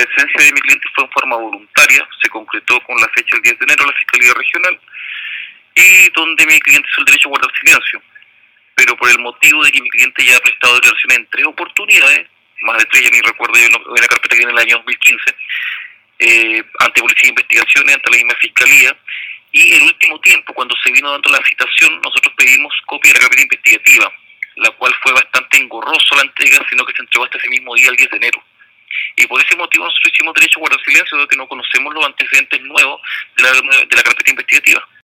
comparecencia de mi cliente fue en forma voluntaria, se concretó con la fecha del 10 de enero en la Fiscalía Regional, y donde mi cliente hizo el derecho a guardar silencio. Pero por el motivo de que mi cliente ya ha prestado declaraciones en 3 oportunidades, más de 3, ya ni recuerdo yo, en la carpeta que en el año 2015, ante Policía de Investigaciones, ante la misma Fiscalía, y el último tiempo, cuando se vino dando la citación, nosotros pedimos copia de la carpeta investigativa, la cual fue bastante engorroso la entrega, sino que se entregó hasta ese mismo día, el 10 de enero. Y por ese motivo nosotros hicimos derecho a guardar silencio, dado que no conocemos los antecedentes nuevos de la carpeta investigativa.